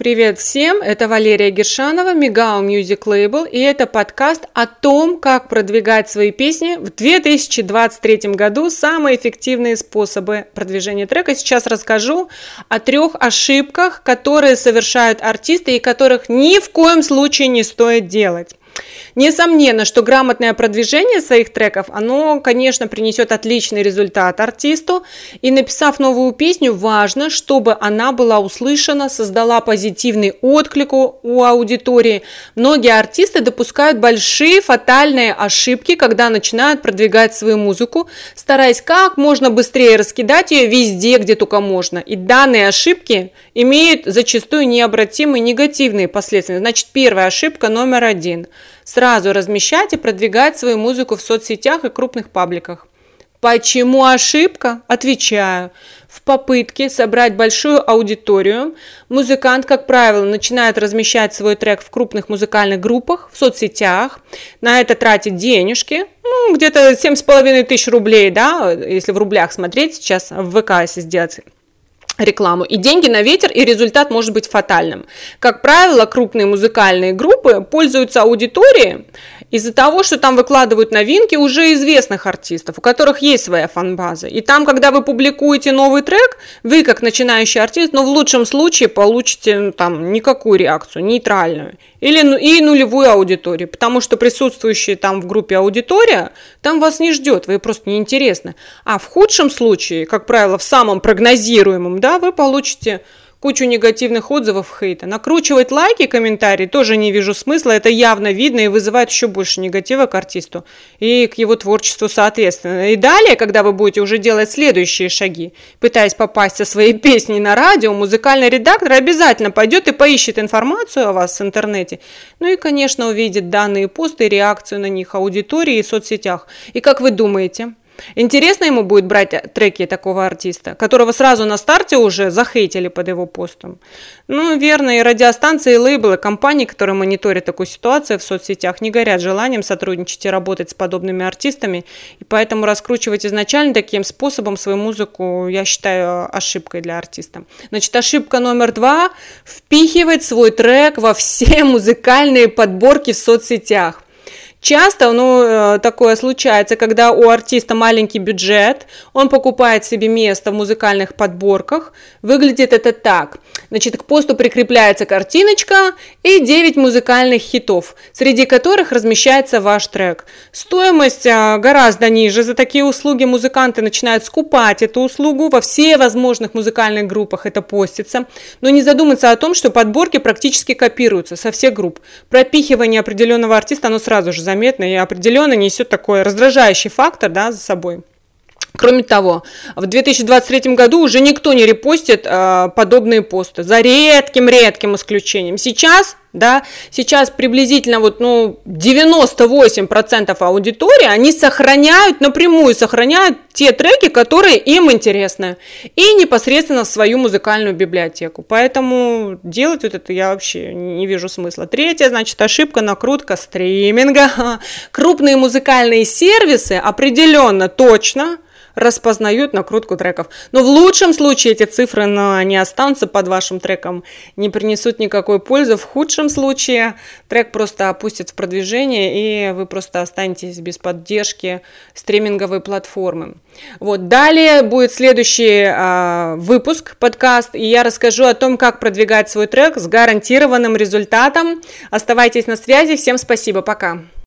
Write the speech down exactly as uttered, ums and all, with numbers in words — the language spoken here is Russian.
Привет всем, это Валерия Гершанова, Мегау Music Label, и это подкаст о том, как продвигать свои песни в две тысячи двадцать третьем году, самые эффективные способы продвижения трека. Сейчас расскажу о трех ошибках, которые совершают артисты и которых ни в коем случае не стоит делать. Несомненно, что грамотное продвижение своих треков, оно, конечно, принесет отличный результат артисту, и написав новую песню, важно, чтобы она была услышана, создала позитивный отклик у аудитории. Многие артисты допускают большие фатальные ошибки, когда начинают продвигать свою музыку, стараясь как можно быстрее раскидать ее везде, где только можно. И данные ошибки имеют зачастую необратимые негативные последствия. Значит, первая ошибка номер один. Сразу размещать и продвигать свою музыку в соцсетях и крупных пабликах. Почему ошибка? Отвечаю. В попытке собрать большую аудиторию, музыкант, как правило, начинает размещать свой трек в крупных музыкальных группах, в соцсетях, на это тратит денежки, ну, где-то семь с половиной тысяч рублей, да, если в рублях смотреть сейчас, в ВК, если сделать рекламу, и деньги на ветер, и результат может быть фатальным. Как правило, крупные музыкальные группы пользуются аудиторией из-за того, что там выкладывают новинки уже известных артистов, у которых есть своя фан-база. И там, когда вы публикуете новый трек, вы, как начинающий артист, но в лучшем случае получите ну, там никакую реакцию, нейтральную, или ну, и нулевую аудиторию, потому что присутствующие там в группе аудитория, там вас не ждет, вы просто неинтересны. А в худшем случае, как правило, в самом прогнозируемом, да, вы получите кучу негативных отзывов, хейта. Накручивать лайки, комментарии тоже не вижу смысла, это явно видно и вызывает еще больше негатива к артисту и к его творчеству соответственно. И далее, когда вы будете уже делать следующие шаги, пытаясь попасть со своей песней на радио, музыкальный редактор обязательно пойдет и поищет информацию о вас в интернете, ну и, конечно, увидит данные посты и реакцию на них аудитории и в соцсетях. И как вы думаете, интересно ему будет брать треки такого артиста, которого сразу на старте уже захейтили под его постом? Ну, верно, и радиостанции, и лейблы, компании, которые мониторят такую ситуацию в соцсетях, не горят желанием сотрудничать и работать с подобными артистами, и поэтому раскручивать изначально таким способом свою музыку, я считаю, ошибкой для артиста. Значит, ошибка номер два – впихивать свой трек во все музыкальные подборки в соцсетях. Часто ну, такое случается, когда у артиста маленький бюджет, он покупает себе место в музыкальных подборках. Выглядит это так. Значит, к посту прикрепляется картиночка и девять музыкальных хитов, среди которых размещается ваш трек. Стоимость гораздо ниже. За такие услуги музыканты начинают скупать эту услугу. Во всех возможных музыкальных группах это постится. Но не задуматься о том, что подборки практически копируются со всех групп. Пропихивание определенного артиста, оно сразу же заметно. заметно и определенно несет такой раздражающий фактор, да, за собой. Кроме того, в две тысячи двадцать третьем году уже никто не репостит э, подобные посты, за редким-редким исключением. Сейчас, да, сейчас приблизительно вот, ну, девяносто восемь процентов аудитории, они сохраняют, напрямую сохраняют те треки, которые им интересны, и непосредственно в свою музыкальную библиотеку. Поэтому делать вот это я вообще не вижу смысла. Третья, значит, ошибка, накрутка стриминга. Крупные музыкальные сервисы определенно, точно распознают накрутку треков. Но в лучшем случае эти цифры ну, они останутся под вашим треком, не принесут никакой пользы. В худшем случае трек просто опустят в продвижение, и вы просто останетесь без поддержки стриминговой платформы. Вот. Далее будет следующий э, выпуск, подкаст, и я расскажу о том, как продвигать свой трек с гарантированным результатом. Оставайтесь на связи. Всем спасибо. Пока.